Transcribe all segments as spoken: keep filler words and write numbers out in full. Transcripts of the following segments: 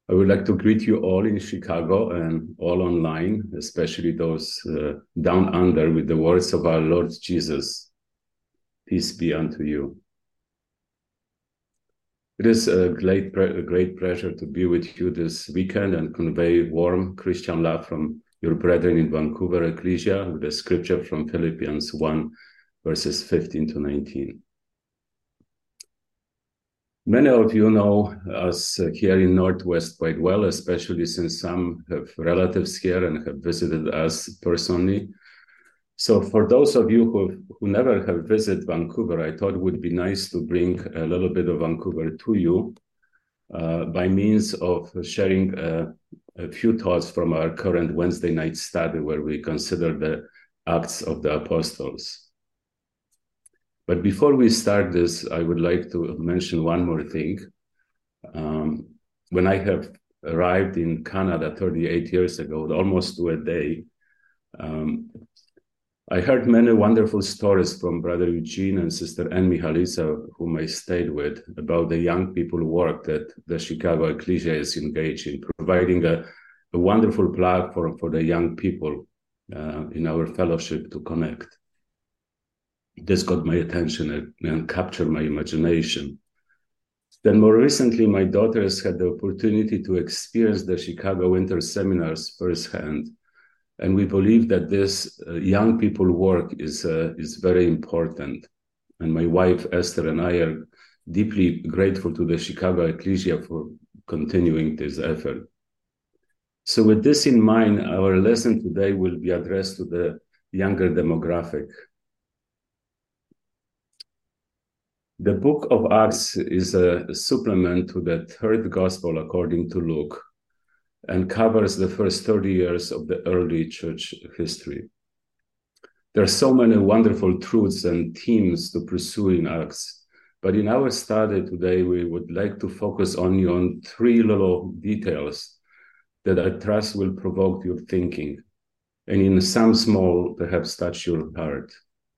I would like to greet you all in Chicago and all online, especially those uh, down under, with the words of our Lord Jesus. Peace be unto you. It is a great, a great pleasure to be with you this weekend and convey warm Christian love from your brethren in Vancouver Ecclesia with a scripture from Philippians one, verses fifteen to nineteen. Many of you know us here in Northwest quite well, especially since some have relatives here and have visited us personally. So for those of you who, who never have visited Vancouver, I thought it would be nice to bring a little bit of Vancouver to you uh, by means of sharing uh, a few thoughts from our current Wednesday night study where we consider the Acts of the Apostles. But before we start this, I would like to mention one more thing. Um, when I have arrived in Canada thirty-eight years ago, almost to a day, um, I heard many wonderful stories from Brother Eugene and Sister Anne Mihalisa, whom I stayed with, about the young people work that the Chicago Ecclesia is engaged in, providing a, a wonderful platform for the young people uh, in our fellowship to connect. This got my attention and, and captured my imagination. Then more recently, my daughters had the opportunity to experience the Chicago Winter Seminars firsthand. And we believe that this uh, young people work is, uh, is very important. And my wife, Esther, and I are deeply grateful to the Chicago Ecclesia for continuing this effort. So with this in mind, our lesson today will be addressed to the younger demographic. The book of Acts is a supplement to the third gospel according to Luke and covers the first thirty years of the early church history. There are so many wonderful truths and themes to pursue in Acts, but in our study today, we would like to focus only on three little details that I trust will provoke your thinking, and in some small, perhaps touch your heart.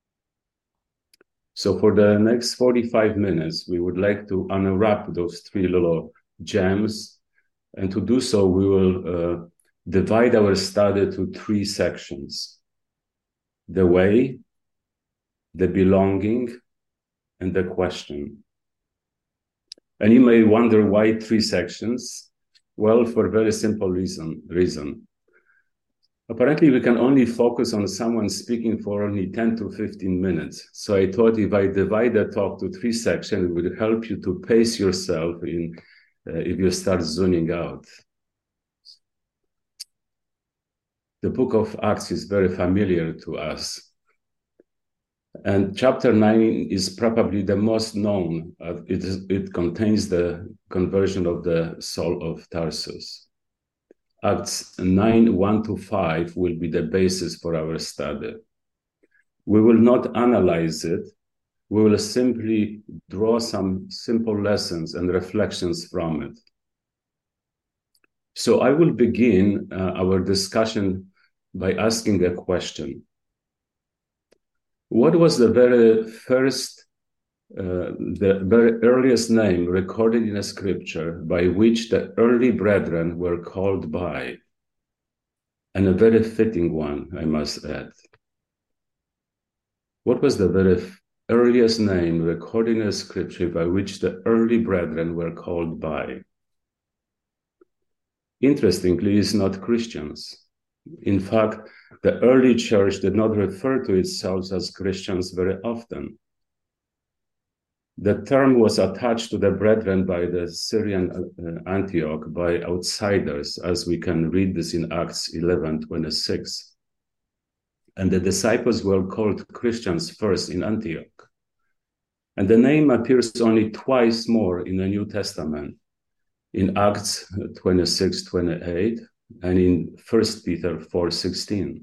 So for the next forty-five minutes, we would like to unwrap those three little gems. And to do so, we will uh, divide our study to three sections: the way, the belonging, and the question. And you may wonder why three sections? Well, for a very simple reason. reason. Apparently, we can only focus on someone speaking for only ten to fifteen minutes. So I thought if I divide the talk to three sections, it would help you to pace yourself in uh, if you start zoning out. The book of Acts is very familiar to us. And chapter nine is probably the most known. Uh, it, is, it contains the conversion of the Saul of Tarsus. Acts nine, one to five will be the basis for our study. We will not analyze it. We will simply draw some simple lessons and reflections from it. So I will begin uh, our discussion by asking a question. What was the very first, uh, the very earliest name recorded in a scripture by which the early brethren were called by? And a very fitting one, I must add. What was the very earliest name recorded in a scripture by which the early brethren were called by? Interestingly, it's not Christians. In fact, the early church did not refer to itself as Christians very often. The term was attached to the brethren by the Syrian uh, Antioch by outsiders, as we can read this in Acts eleven twenty-six. And the disciples were called Christians first in Antioch. And the name appears only twice more in the New Testament, in Acts twenty-six twenty-eight and in First Peter four sixteen.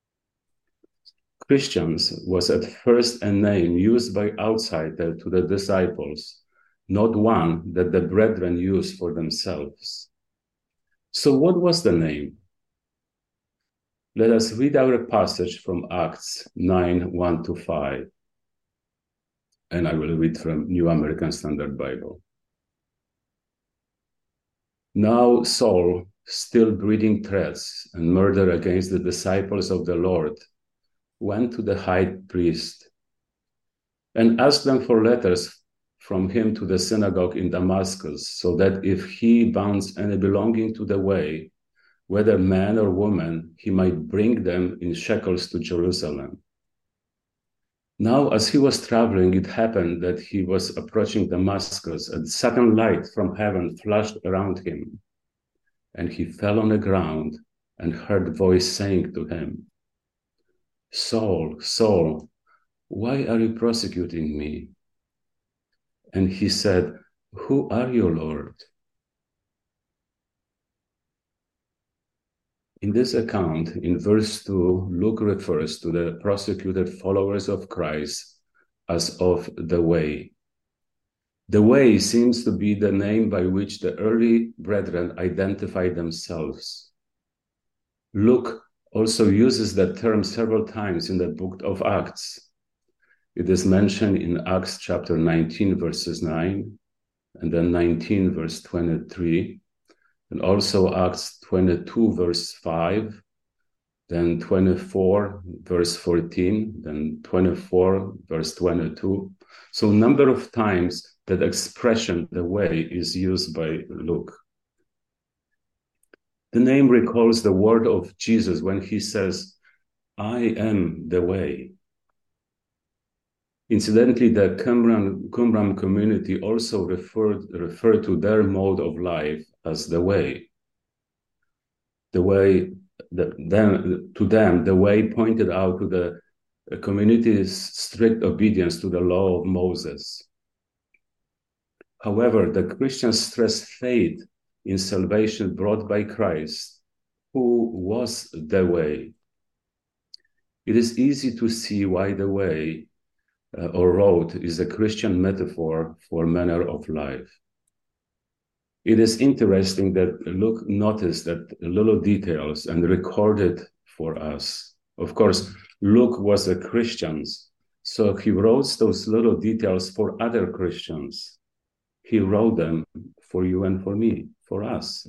Christians was at first a name used by outsiders to the disciples, not one that the brethren used for themselves. So what was the name? Let us read our passage from Acts nine, one to five. And I will read from New American Standard Bible. Now Saul, still breathing threats and murder against the disciples of the Lord, went to the high priest and asked them for letters from him to the synagogue in Damascus, so that if he bounds any belonging to the way, whether man or woman, he might bring them in shekels to Jerusalem. Now, as he was traveling, it happened that he was approaching Damascus, and a sudden light from heaven flashed around him. And he fell on the ground and heard a voice saying to him, "Saul, Saul, why are you persecuting me?" And he said, "Who are you, Lord?" In this account, in verse two, Luke refers to the persecuted followers of Christ as of the way. The way seems to be the name by which the early brethren identified themselves. Luke also uses that term several times in the book of Acts. It is mentioned in Acts chapter nineteen, verses nine, and then nineteen, verse twenty-three, and also Acts twenty-two, verse five, then twenty-four, verse fourteen, then twenty-four, verse twenty-two. So a number of times that expression, the way, is used by Luke. The name recalls the word of Jesus when he says, "I am the way." Incidentally, the Qumran, Qumran community also referred, referred to their mode of life as the way. The way, the, them, to them, the way pointed out to the, the community's strict obedience to the law of Moses. However, the Christians stress faith in salvation brought by Christ, who was the way. It is easy to see why the way uh, or road is a Christian metaphor for manner of life. It is interesting that Luke noticed that little details and recorded for us. Of course, Luke was a Christian, so he wrote those little details for other Christians. He wrote them for you and for me, for us.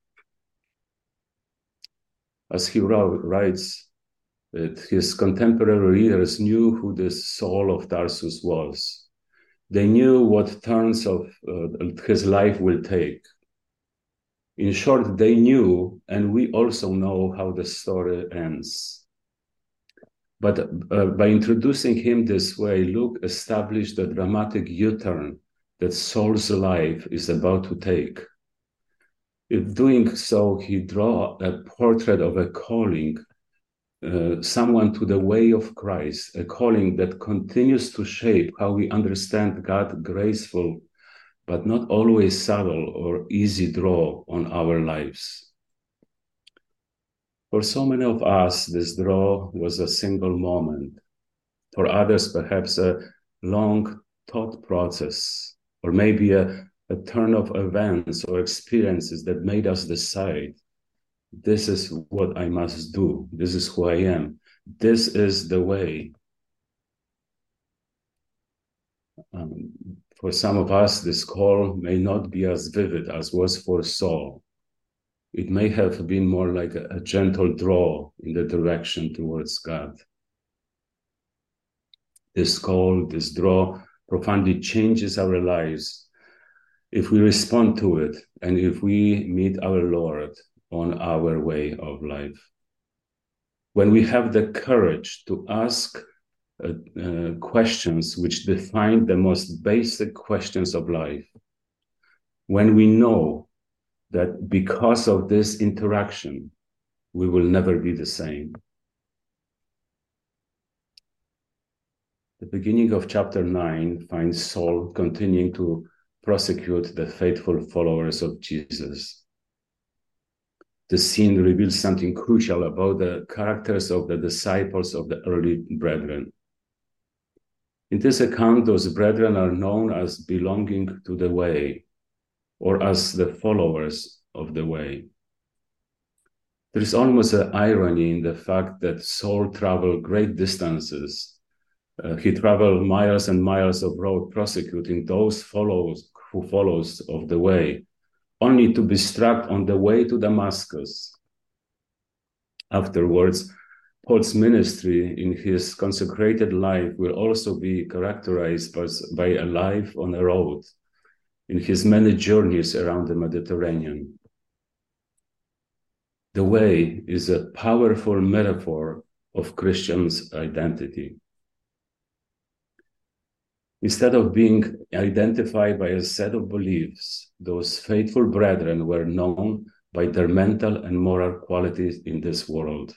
As he wrote, writes, that his contemporary readers knew who this Saul of Tarsus was. They knew what turns of uh, his life will take. In short, they knew, and we also know how the story ends. But uh, by introducing him this way, Luke established the dramatic U-turn that Saul's life is about to take. In doing so, he draws a portrait of a calling, uh, someone to the way of Christ, a calling that continues to shape how we understand God's graceful, but not always subtle or easy draw on our lives. For so many of us, this draw was a single moment. For others, perhaps a long thought process, or maybe a, a turn of events or experiences that made us decide, this is what I must do. This is who I am. This is the way. Um, for some of us, this call may not be as vivid as was for Saul. It may have been more like a, a gentle draw in the direction towards God. This call, this draw, profoundly changes our lives if we respond to it and if we meet our Lord on our way of life. When we have the courage to ask uh, uh, questions which define the most basic questions of life, when we know that because of this interaction, we will never be the same. The beginning of chapter nine finds Saul continuing to prosecute the faithful followers of Jesus. The scene reveals something crucial about the characters of the disciples of the early brethren. In this account, those brethren are known as belonging to the way, or as the followers of the way. There is almost an irony in the fact that Saul traveled great distances. Uh, he traveled miles and miles of road prosecuting those follows, who follows of the way, only to be struck on the way to Damascus. Afterwards, Paul's ministry in his consecrated life will also be characterized by a life on a road in his many journeys around the Mediterranean. The way is a powerful metaphor of Christians' identity. Instead of being identified by a set of beliefs, those faithful brethren were known by their mental and moral qualities in this world.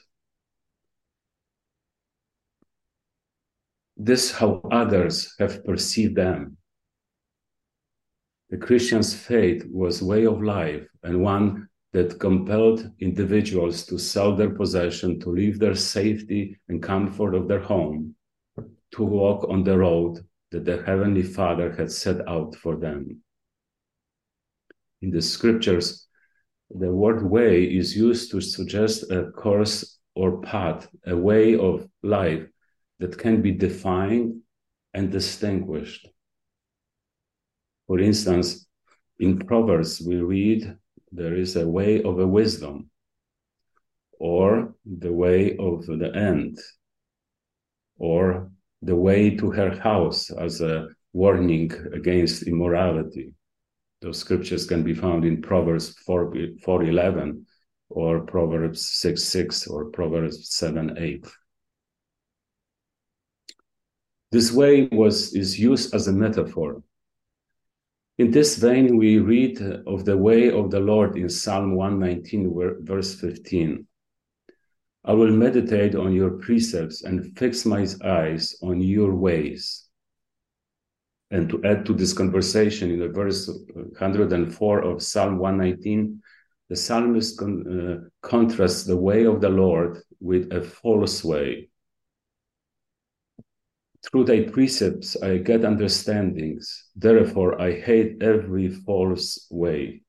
This is how others have perceived them. The Christian's faith was way of life, and one that compelled individuals to sell their possession, to leave their safety and comfort of their home, to walk on the road that the Heavenly Father had set out for them. In the scriptures, the word way is used to suggest a course or path, a way of life that can be defined and distinguished. For instance, in Proverbs, we read, there is a way of a wisdom, or the way of the end, or the way to her house as a warning against immorality. Those scriptures can be found in Proverbs four eleven, or Proverbs six six, or Proverbs seven eight. This way was is used as a metaphor. In this vein, we read of the way of the Lord in Psalm one nineteen, verse fifteen. I will meditate on your precepts and fix my eyes on your ways. And to add to this conversation, in the verse one hundred four of Psalm one nineteen, the psalmist con- uh, contrasts the way of the Lord with a false way. Through thy precepts I get understandings, therefore I hate every false way.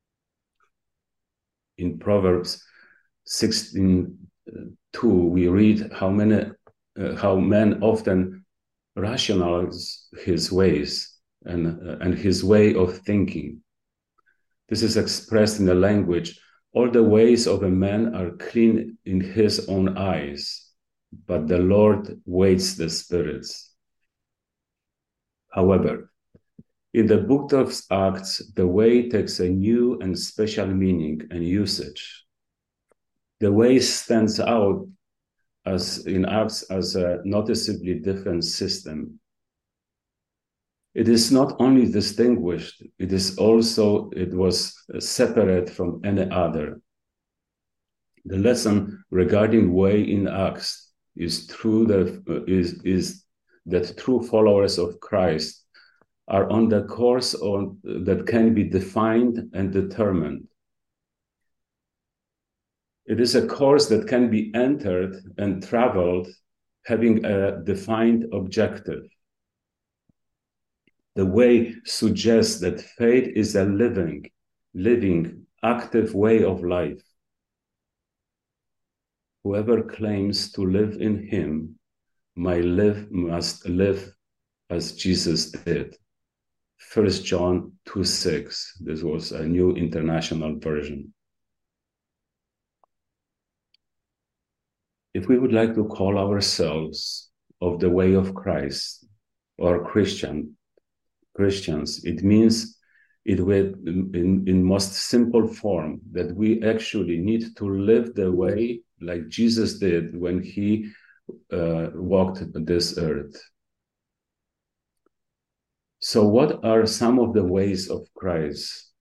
In Proverbs sixteen two, we read how many, uh, how men often rationalize his ways and, uh, and his way of thinking. This is expressed in the language, all the ways of a man are clean in his own eyes, but the Lord weighs the spirits. However, in the book of Acts, the way takes a new and special meaning and usage. The way stands out as in Acts as a noticeably different system. It is not only distinguished, it is also, it was separate from any other. The lesson regarding way in Acts is true that is, is that true followers of Christ are on the course on, that can be defined and determined. It is a course that can be entered and traveled, having a defined objective. The way suggests that faith is a living, living, active way of life. Whoever claims to live in him might live, must live as Jesus did. First John two six. This was a New International Version. If we would like to call ourselves of the way of Christ or Christian, Christians, it means it will, in, in most simple form, that we actually need to live the way like Jesus did when he uh, walked this earth. So what are some of the ways of Christ?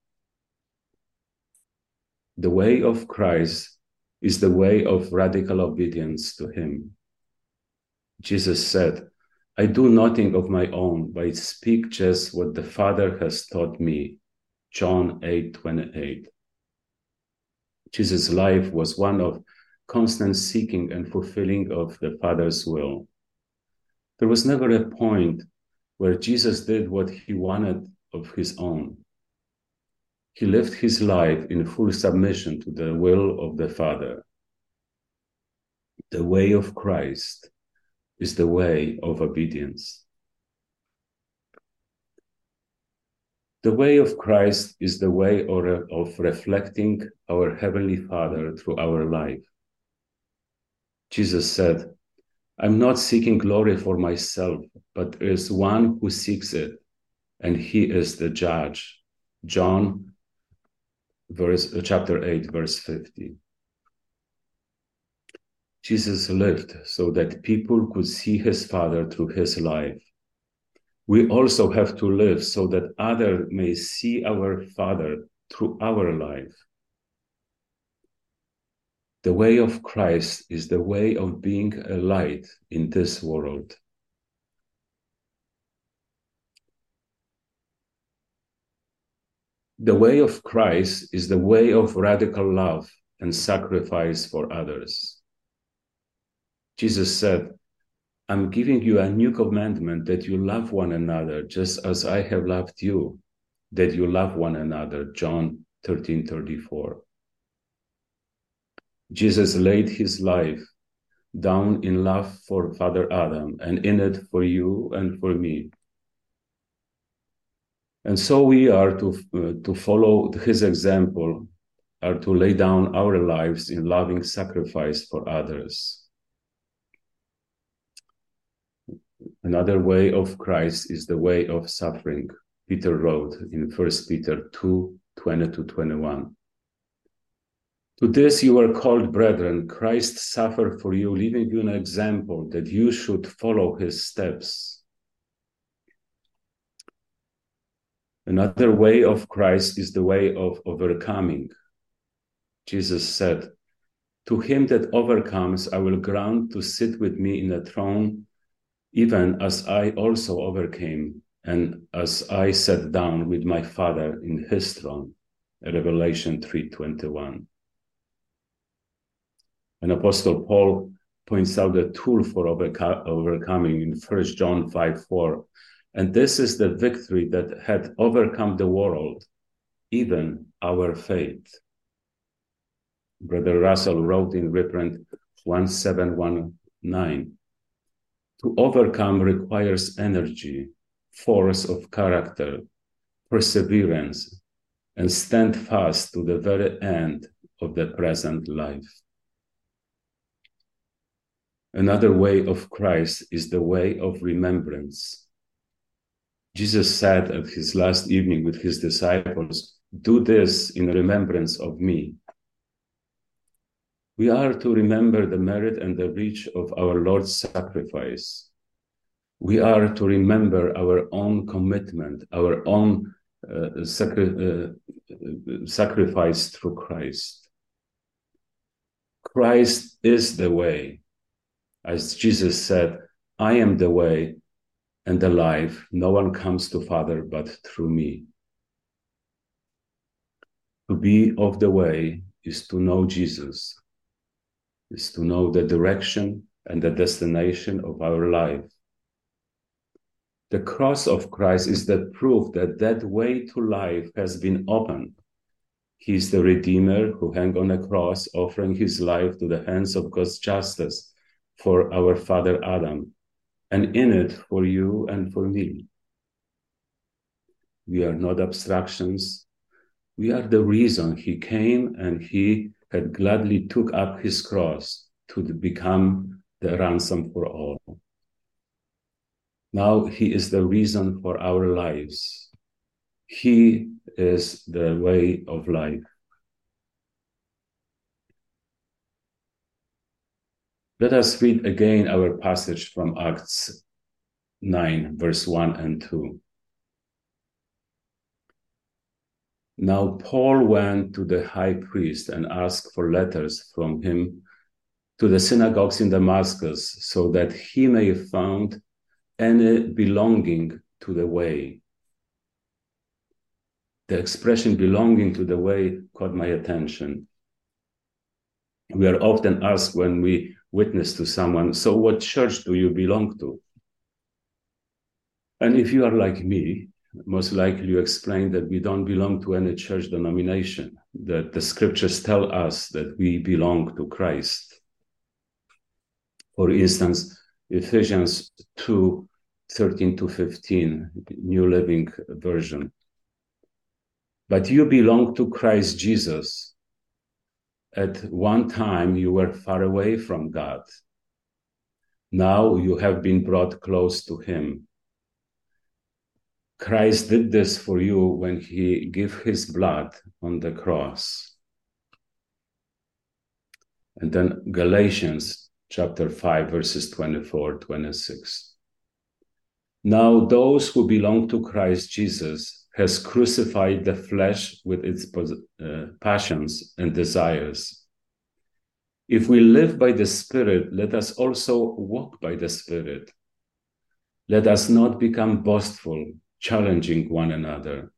The way of Christ is the way of radical obedience to him. Jesus said, I do nothing of my own, but speak just what the Father has taught me. John eight twenty-eight. Jesus' life was one of constant seeking and fulfilling of the Father's will. There was never a point where Jesus did what he wanted of his own. He lived his life in full submission to the will of the Father. The way of Christ is the way of obedience. The way of Christ is the way of reflecting our Heavenly Father through our life. Jesus said, I'm not seeking glory for myself, but there is one who seeks it, and he is the judge. John verse, chapter eight, verse fifty. Jesus lived so that people could see his Father through his life. We also have to live so that others may see our Father through our life. The way of Christ is the way of being a light in this world. The way of Christ is the way of radical love and sacrifice for others. Jesus said, I'm giving you a new commandment that you love one another just as I have loved you, that you love one another. John thirteen thirty-four. Jesus laid his life down in love for Father Adam and in it for you and for me. And so we are to, uh, to follow his example, are to lay down our lives in loving sacrifice for others. Another way of Christ is the way of suffering. Peter wrote in First Peter two, twenty to twenty-one. To this you are called, brethren. Christ suffered for you, leaving you an example that you should follow his steps. Another way of Christ is the way of overcoming. Jesus said, to him that overcomes, I will grant to sit with me in a throne, even as I also overcame, and as I sat down with my Father in his throne. Revelation three twenty-one. And Apostle Paul points out the tool for overco- overcoming in First John five four. And this is the victory that had overcome the world, even our faith. Brother Russell wrote in reprint one seven one nine. To overcome requires energy, force of character, perseverance, and stand fast to the very end of the present life. Another way of Christ is the way of remembrance. Jesus said at his last evening with his disciples, do this in remembrance of me. We are to remember the merit and the reach of our Lord's sacrifice. We are to remember our own commitment, our own uh, sacri- uh, sacrifice through Christ. Christ is the way. As Jesus said, I am the way and the life. No one comes to Father but through me. To be of the way is to know Jesus, is to know the direction and the destination of our life. The cross of Christ is the proof that that way to life has been opened. He is the Redeemer who hung on a cross, offering his life to the hands of God's justice for our father Adam, and in it for you and for me. We are not abstractions. We are the reason he came, and he had gladly took up his cross to become the ransom for all. Now he is the reason for our lives. He is the way of life. Let us read again our passage from Acts nine, verse one and two. Now Paul went to the high priest and asked for letters from him to the synagogues in Damascus, so that he may found any belonging to the way. The expression belonging to the way caught my attention. We are often asked when we witness to someone, so what church do you belong to? And if you are like me, most likely you explain that we don't belong to any church denomination, that the scriptures tell us that we belong to Christ. For instance, Ephesians two, thirteen to fifteen, New Living Version. But you belong to Christ Jesus. At one time, you were far away from God. Now you have been brought close to him. Christ did this for you when he gave his blood on the cross. And then Galatians chapter five, verses twenty-four, twenty-six. Now those who belong to Christ Jesus has crucified the flesh with its uh, passions and desires. If we live by the Spirit, let us also walk by the Spirit. Let us not become boastful, challenging one another.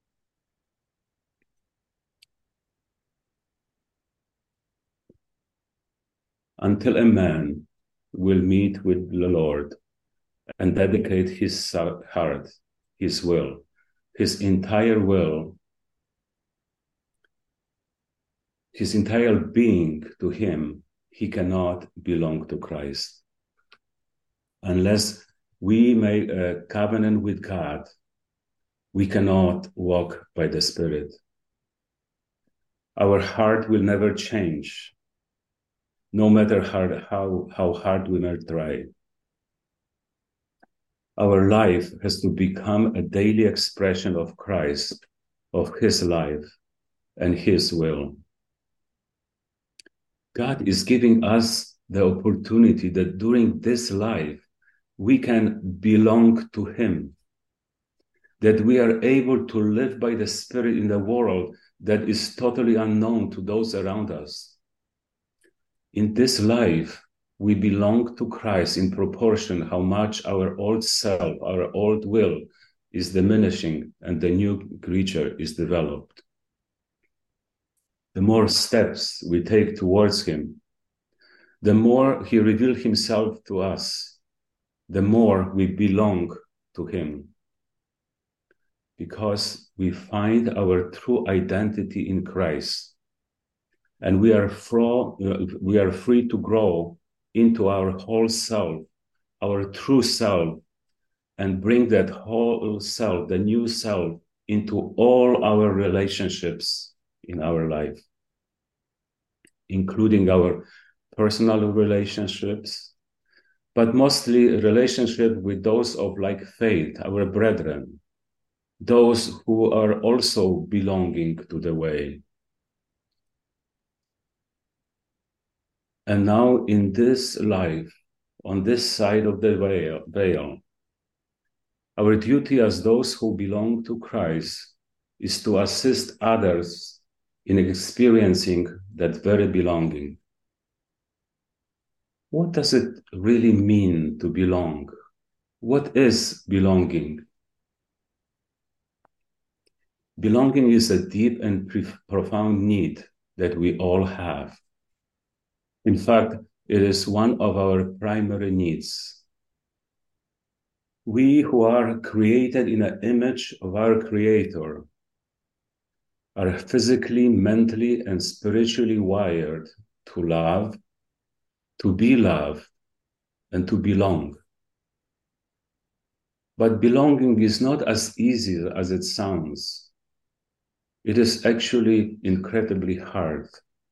Until a man will meet with the Lord and dedicate his heart, his will, his entire will, his entire being to him, he cannot belong to Christ. Unless we make a covenant with God, we cannot walk by the Spirit. Our heart will never change, no matter hard, how, how hard we may try. Our life has to become a daily expression of Christ, of his life and his will. God is giving us the opportunity that during this life, we can belong to him, that we are able to live by the Spirit in a world that is totally unknown to those around us. In this life, we belong to Christ in proportion how much our old self, our old will is diminishing and the new creature is developed. The more steps we take towards him, the more he reveals himself to us, the more we belong to him. Because we find our true identity in Christ, and we are, fro- we are free to grow into our whole self, our true self, and bring that whole self, the new self, into all our relationships in our life, including our personal relationships, but mostly a relationship with those of like faith, our brethren, those who are also belonging to the way. And now in this life, on this side of the veil, veil, our duty as those who belong to Christ is to assist others in experiencing that very belonging. What does it really mean to belong? What is belonging? Belonging is a deep and profound need that we all have. In fact, it is one of our primary needs. We who are created in an image of our Creator are physically, mentally, and spiritually wired to love, to be loved, and to belong. But belonging is not as easy as it sounds. It is actually incredibly hard.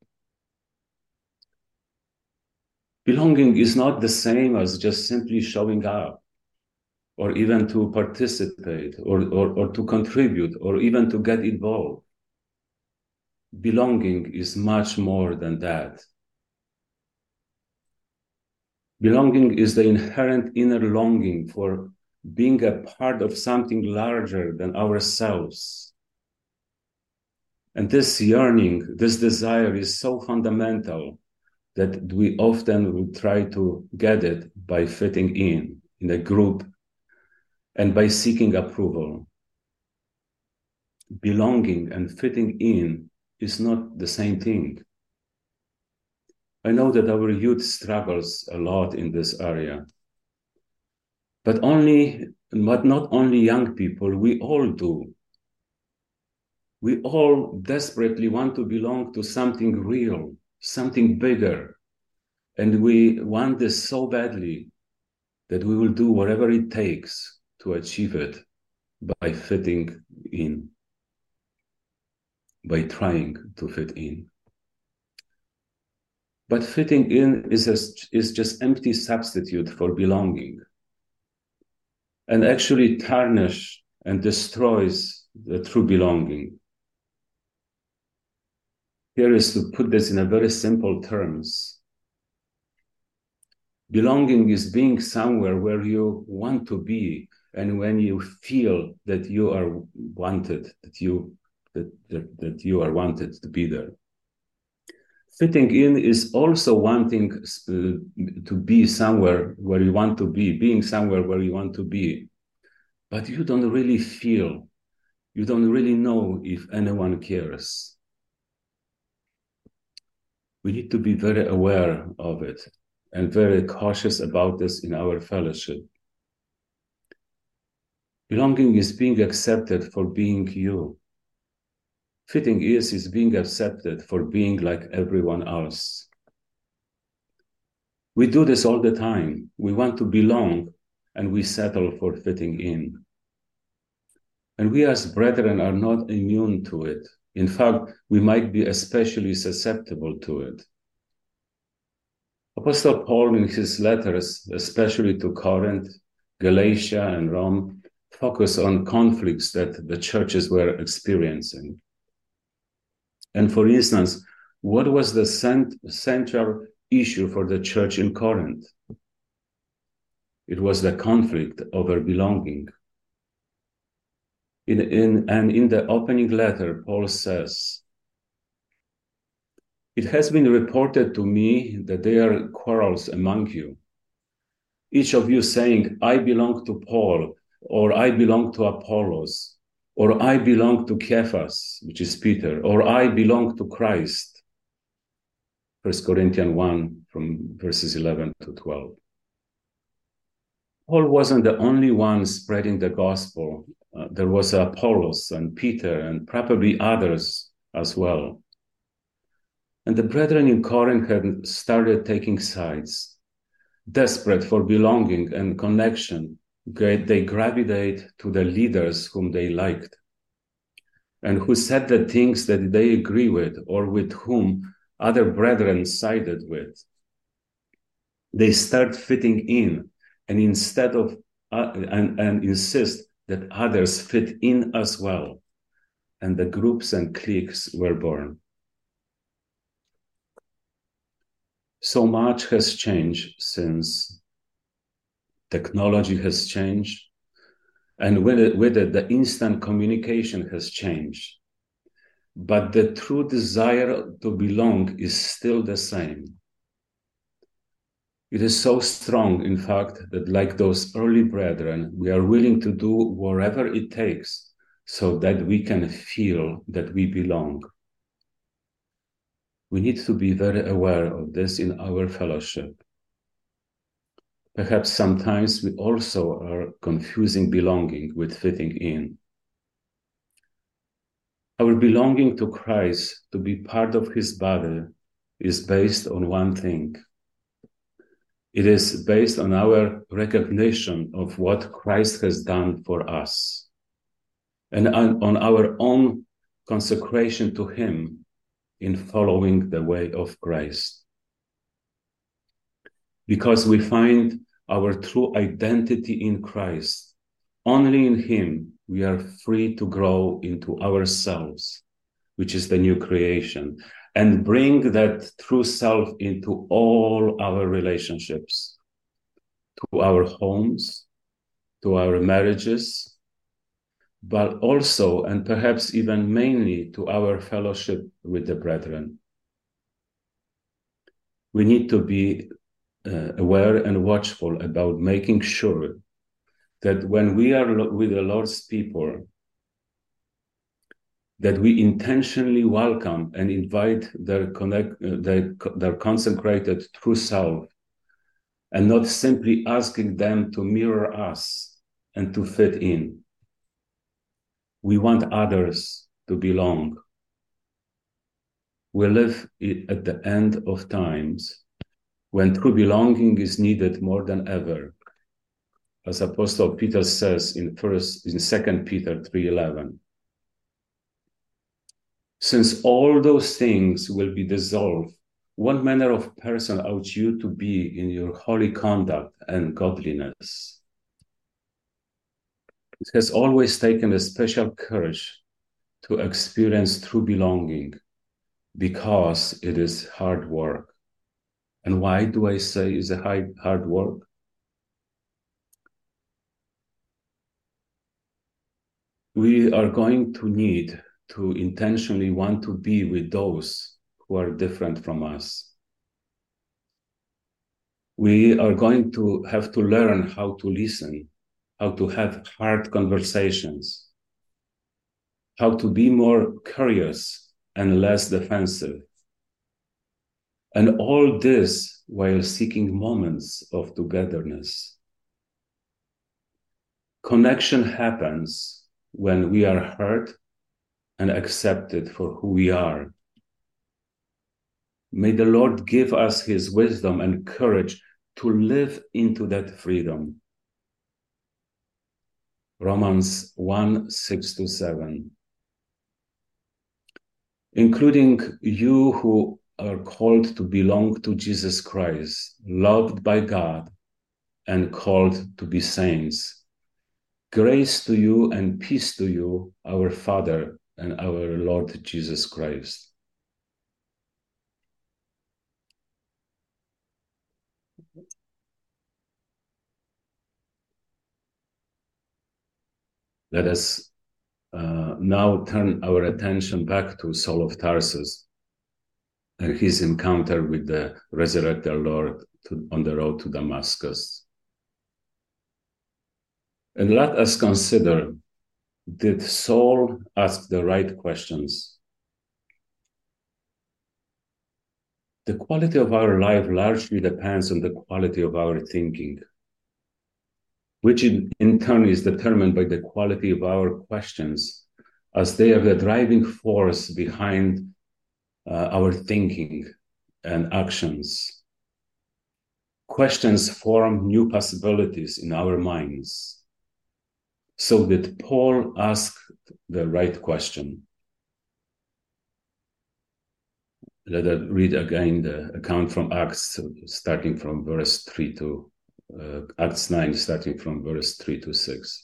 Belonging is not the same as just simply showing up, or even to participate, or, or, or to contribute, or even to get involved. Belonging is much more than that. Belonging is the inherent inner longing for being a part of something larger than ourselves. And this yearning, this desire is so fundamental that we often will try to get it by fitting in, in a group, and by seeking approval. Belonging and fitting in is not the same thing. I know that our youth struggles a lot in this area. But only, but not only young people, we all do. We all desperately want to belong to something real, something bigger. And we want this so badly that we will do whatever it takes to achieve it by fitting in. by trying to fit in. But fitting in is, a, is just empty substitute for belonging, and actually tarnish and destroys the true belonging. Here is to put this in a very simple terms. Belonging is being somewhere where you want to be, and when you feel that you are wanted, that you that, that, that you are wanted to be there. Fitting in is also wanting to be somewhere where you want to be, being somewhere where you want to be, but you don't really feel, you don't really know if anyone cares. We need to be very aware of it and very cautious about this in our fellowship. Belonging is being accepted for being you. Fitting is, is being accepted for being like everyone else. We do this all the time. We want to belong, and we settle for fitting in. And we as brethren are not immune to it. In fact, we might be especially susceptible to it. Apostle Paul in his letters, especially to Corinth, Galatia, and Rome, focus on conflicts that the churches were experiencing. And for instance, what was the cent- central issue for the church in Corinth? It was the conflict over belonging. In, in, and in the opening letter, Paul says, "It has been reported to me that there are quarrels among you, each of you saying, 'I belong to Paul,' or 'I belong to Apollos,' or 'I belong to Cephas,' which is Peter, or 'I belong to Christ.'" First Corinthians one, from verses eleven to twelve. Paul wasn't the only one spreading the gospel. Uh, there was Apollos and Peter and probably others as well. And the brethren in Corinth had started taking sides. Desperate for belonging and connection, they gravitate to the leaders whom they liked and who said the things that they agree with or with whom other brethren sided with. They start fitting in and instead of uh, and, and insist that others fit in as well. And the groups and cliques were born. So much has changed since technology has changed, and with it, with it, the instant communication has changed. But the true desire to belong is still the same. It is so strong, in fact, that like those early brethren, we are willing to do whatever it takes so that we can feel that we belong. We need to be very aware of this in our fellowship. Perhaps sometimes we also are confusing belonging with fitting in. Our belonging to Christ, to be part of his body, is based on one thing. It is based on our recognition of what Christ has done for us and on our own consecration to him in following the way of Christ. Because we find our true identity in Christ. Only in him we are free to grow into ourselves, which is the new creation, and bring that true self into all our relationships, to our homes, to our marriages, but also, and perhaps even mainly, to our fellowship with the brethren. We need to be uh, aware and watchful about making sure that when we are with the Lord's people, that we intentionally welcome and invite their, connect, uh, their, their consecrated true self, and not simply asking them to mirror us and to fit in. We want others to belong. We live at the end of times when true belonging is needed more than ever, as Apostle Peter says in first in Second Peter three eleven. Since all those things will be dissolved, what manner of person ought you to be in your holy conduct and godliness? It has always taken a special courage to experience true belonging, because it is hard work. And why do I say it's a hard, hard work? We are going to need to intentionally want to be with those who are different from us. We are going to have to learn how to listen, how to have hard conversations, how to be more curious and less defensive. And all this while seeking moments of togetherness. Connection happens when we are heard and accepted for who we are. May the Lord give us his wisdom and courage to live into that freedom. Romans one, six to seven. Including you who are called to belong to Jesus Christ, loved by God and called to be saints. Grace to you and peace to you, our Father and our Lord Jesus Christ. Let us uh, now turn our attention back to Saul of Tarsus and his encounter with the resurrected Lord to, on the road to Damascus. And let us consider, did Saul ask the right questions? The quality of our life largely depends on the quality of our thinking, which in, in turn is determined by the quality of our questions, as they are the driving force behind uh, our thinking and actions. Questions form new possibilities in our minds. So did Paul ask the right question? Let us read again the account from Acts, starting from verse three to uh, Acts nine, starting from verse three to six.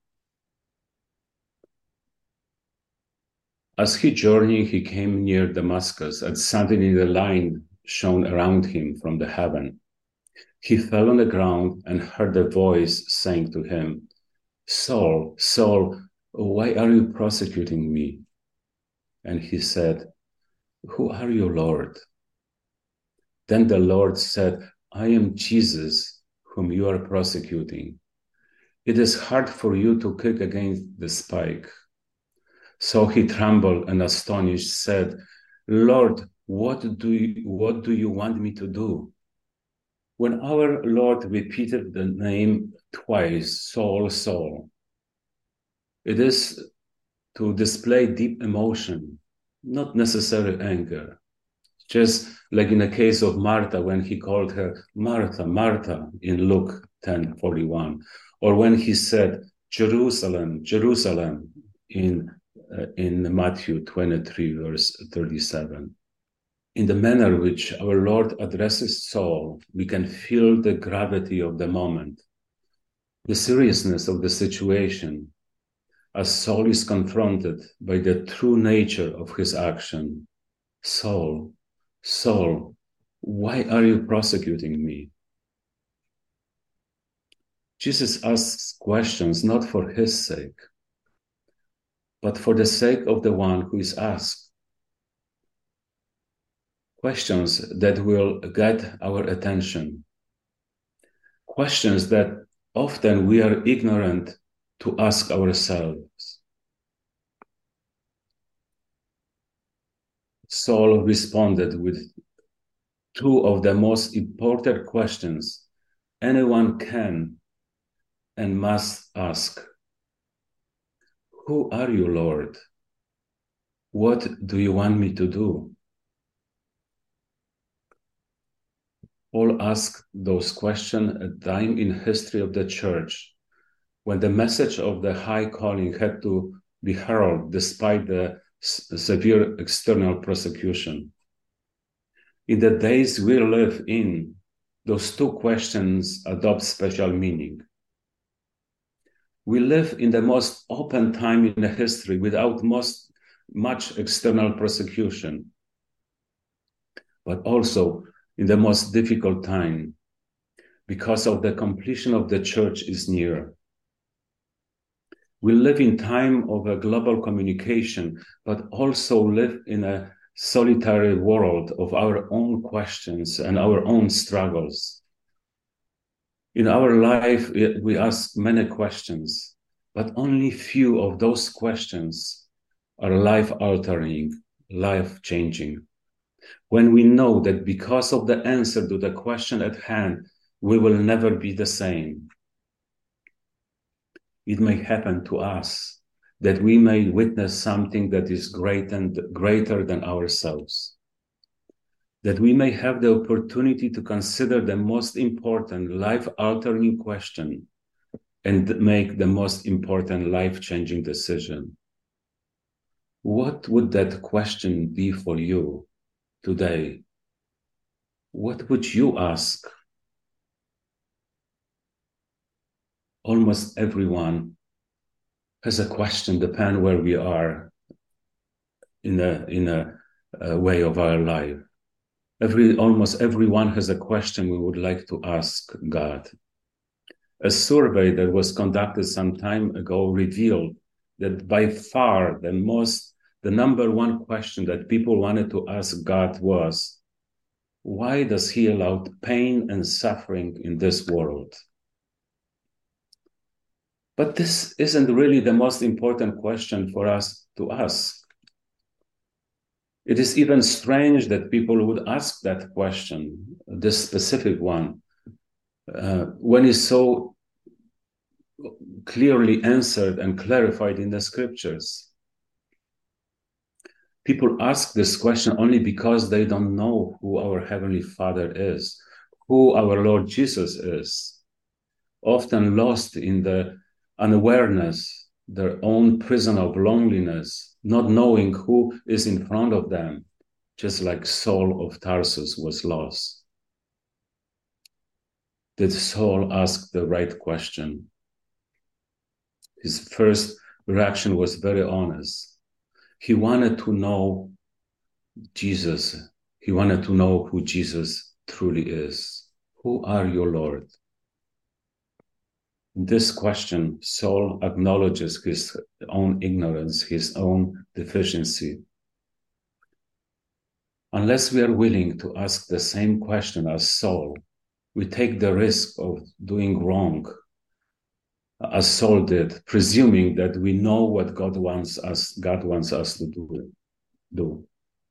As he journeyed, he came near Damascus, and suddenly the light shone around him from the heaven. He fell on the ground and heard a voice saying to him, Saul, Saul, why are you persecuting me? And he said, Who are you, Lord? Then the Lord said, I am Jesus, whom you are persecuting. It is hard for you to kick against the spike. So he trembled and astonished, said, Lord, what do you, what do you want me to do? When our Lord repeated the name twice, Saul, Saul, it is to display deep emotion, not necessarily anger. Just like in the case of Martha, when he called her Martha, Martha in Luke ten forty-one, or when he said Jerusalem, Jerusalem in, uh, in Matthew twenty-three, verse thirty-seven. In the manner which our Lord addresses Saul, we can feel the gravity of the moment, the seriousness of the situation, as Saul is confronted by the true nature of his action. Saul, Saul, why are you persecuting me? Jesus asks questions not for his sake, but for the sake of the one who is asked. Questions that will get our attention. Questions that often we are ignorant to ask ourselves. Saul responded with two of the most important questions anyone can and must ask. Who are you, Lord? What do you want me to do? Paul asked those questions at a time in history of the church when the message of the high calling had to be heralded despite the severe external persecution. In the days we live in, those two questions adopt special meaning. We live in the most open time in the history without most much external persecution, but also in the most difficult time because of the completion of the church is near. We live in time of a global communication, but also live in a solitary world of our own questions and our own struggles. In our life, we ask many questions, but only few of those questions are life-altering, life-changing. When we know that because of the answer to the question at hand, we will never be the same. It may happen to us that we may witness something that is great and greater than ourselves, that we may have the opportunity to consider the most important life-altering question and make the most important life-changing decision. What would that question be for you today? What would you ask? Almost everyone has a question, depending where we are in a in a, a way of our life. Every almost everyone has a question we would like to ask God. A survey that was conducted some time ago revealed that by far the most, the number one question that people wanted to ask God was, why does He allow pain and suffering in this world? But this isn't really the most important question for us to ask. It is even strange that people would ask that question, this specific one, uh, when it's so clearly answered and clarified in the scriptures. People ask this question only because they don't know who our Heavenly Father is, who our Lord Jesus is, often lost in the unawareness, their own prison of loneliness, not knowing who is in front of them, just like Saul of Tarsus was lost. Did Saul ask the right question? His first reaction was very honest. He wanted to know Jesus. He wanted to know who Jesus truly is. Who are you, Lord? In this question, Saul acknowledges his own ignorance, his own deficiency. Unless we are willing to ask the same question as Saul, we take the risk of doing wrong, as Saul did, presuming that we know what God wants us, God wants us to do. do.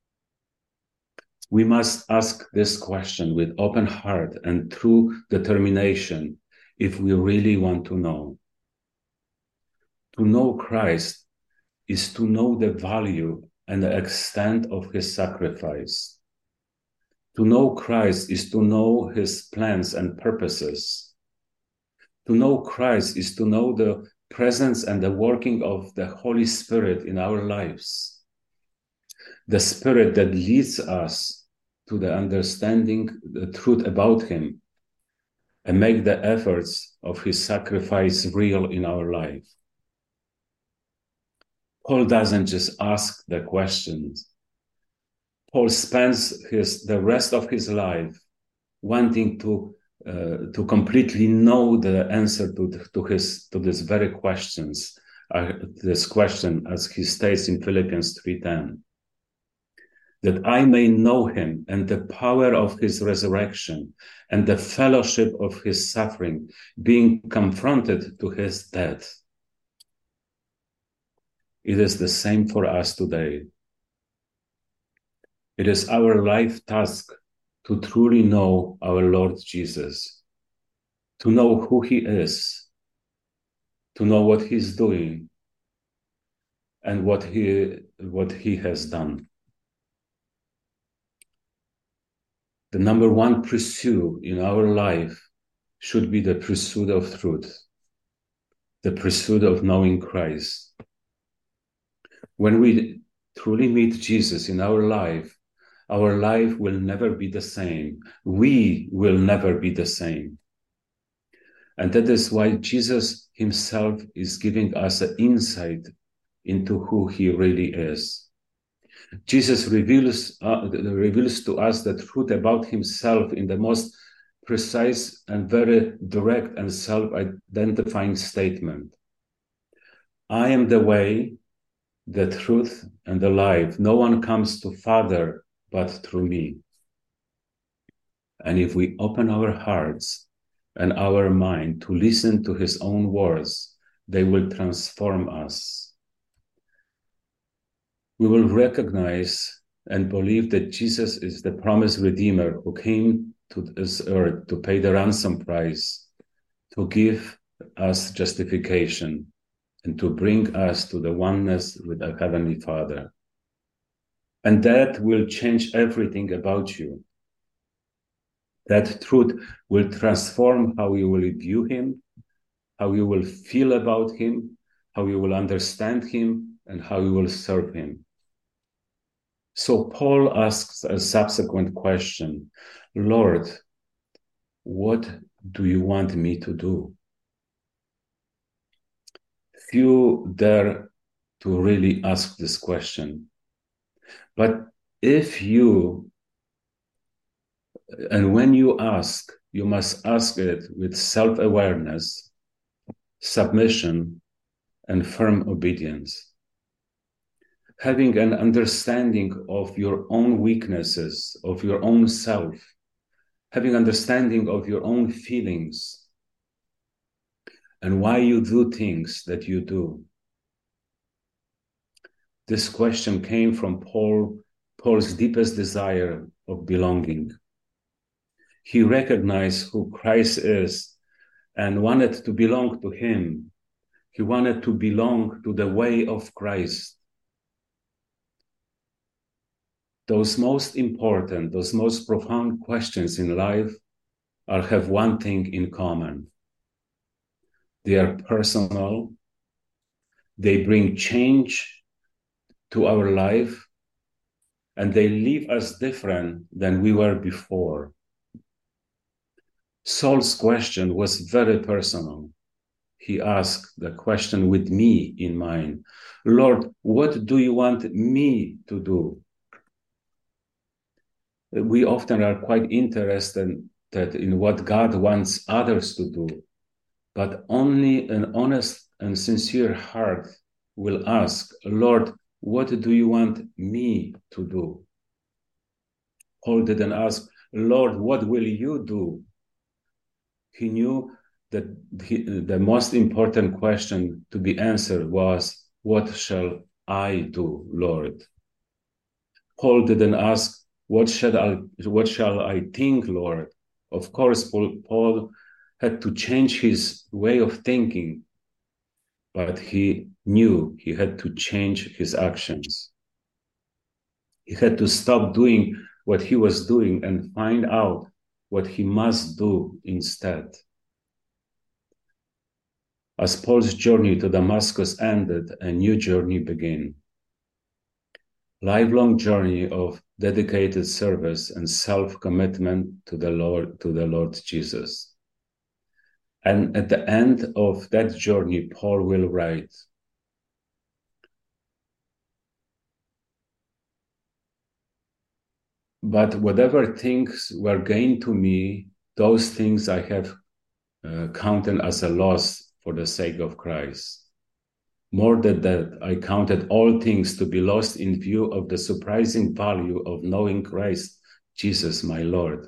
We must ask this question with open heart and true determination if we really want to know. To know Christ is to know the value and the extent of His sacrifice. To know Christ is to know His plans and purposes. To know Christ is to know the presence and the working of the Holy Spirit in our lives. The Spirit that leads us to the understanding the truth about Him and make the efforts of His sacrifice real in our life. Paul doesn't just ask the questions. Paul spends his the rest of his life wanting to uh, to completely know the answer to the, to his to these very questions. Uh, this question, as he states in Philippians three ten, that I may know Him and the power of His resurrection and the fellowship of His suffering, being confronted to His death. It is the same for us today. It is our life task to truly know our Lord Jesus, to know who He is, to know what He's doing, and what He, what he has done. The number one pursuit in our life should be the pursuit of truth, the pursuit of knowing Christ. When we truly meet Jesus in our life, our life will never be the same. We will never be the same. And that is why Jesus himself is giving us an insight into who he really is. Jesus reveals, uh, reveals to us the truth about himself in the most precise and very direct and self-identifying statement. I am the way, the truth, and the life. No one comes to Father but through me. And if we open our hearts and our mind to listen to his own words, they will transform us. We will recognize and believe that Jesus is the promised Redeemer who came to this earth to pay the ransom price, to give us justification, and to bring us to the oneness with our Heavenly Father. And that will change everything about you. That truth will transform how you will view him, how you will feel about him, how you will understand him, and how you will serve him. So Paul asks a subsequent question, Lord, what do you want me to do? Few dare to really ask this question. But if you, and when you ask, you must ask it with self-awareness, submission, and firm obedience. Having an understanding of your own weaknesses, of your own self, having understanding of your own feelings, and why you do things that you do. This question came from Paul, Paul's deepest desire of belonging. He recognized who Christ is and wanted to belong to him. He wanted to belong to the way of Christ. Those most important, those most profound questions in life are have one thing in common. They are personal. They bring change to our life, and they leave us different than we were before. Saul's question was very personal. He asked the question with me in mind. Lord, what do you want me to do? We often are quite interested in what God wants others to do, but only an honest and sincere heart will ask, Lord, what do you want me to do? Paul didn't ask, Lord, what will you do? He knew that he, the most important question to be answered was, what shall I do, Lord? Paul didn't ask, what shall I, what shall I think, Lord? Of course, Paul, Paul had to change his way of thinking, but he knew he had to change his actions. He had to stop doing what he was doing and find out what he must do instead. As Paul's journey to Damascus ended, a new journey began. Lifelong journey of dedicated service and self-commitment to the Lord, to the Lord Jesus. And at the end of that journey, Paul will write, but whatever things were gained to me, those things I have uh, counted as a loss for the sake of Christ. More than that, I counted all things to be lost in view of the surprising value of knowing Christ, Jesus, my Lord,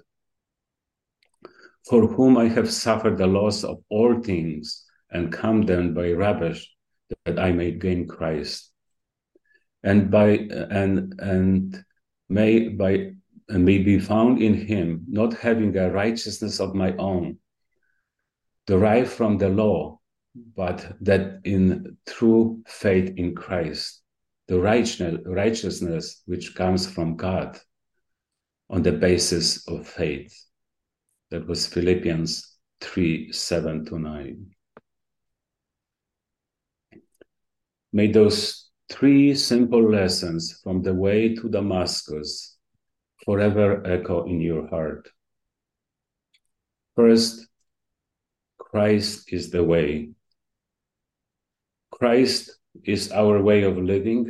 for whom I have suffered the loss of all things and count them by rubbish, that I may gain Christ, and by and and may by and may be found in him, not having a righteousness of my own, derived from the law, but that in true faith in Christ, the righteousness which comes from God on the basis of faith. That was Philippians three, seven to nine. May those three simple lessons from the way to Damascus forever echo in your heart. First, Christ is the way. Christ is our way of living.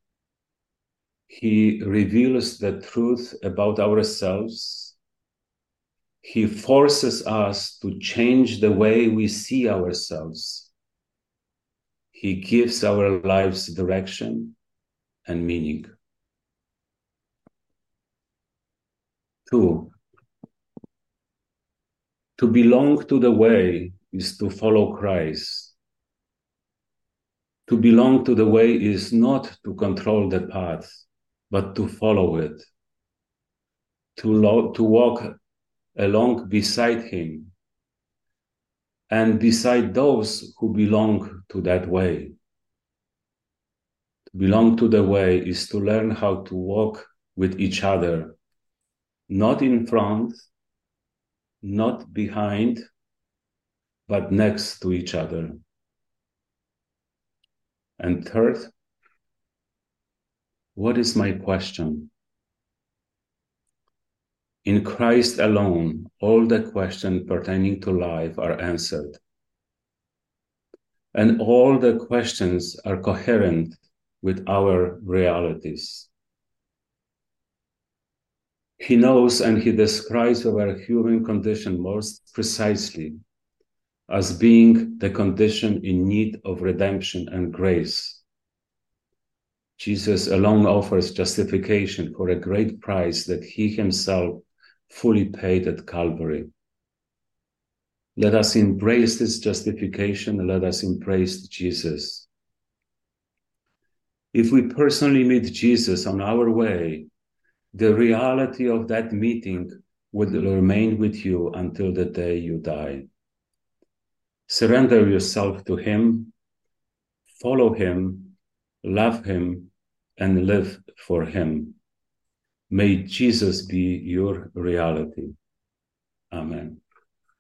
He reveals the truth about ourselves. He forces us to change the way we see ourselves. He gives our lives direction and meaning. Two, to belong to the way is to follow Christ. To belong to the way is not to control the path, but to follow it, to, lo- to walk along beside him and beside those who belong to that way. To belong to the way is to learn how to walk with each other, not in front, not behind, but next to each other. And third, what is my question? In Christ alone, all the questions pertaining to life are answered. And all the questions are coherent with our realities. He knows and he describes our human condition most precisely as being the condition in need of redemption and grace. Jesus alone offers justification for a great price that he himself fully paid at Calvary. Let us embrace this justification and let us embrace Jesus. If we personally meet Jesus on our way, the reality of that meeting will remain with you until the day you die. Surrender yourself to him, follow him, love him, and live for him. May Jesus be your reality. Amen.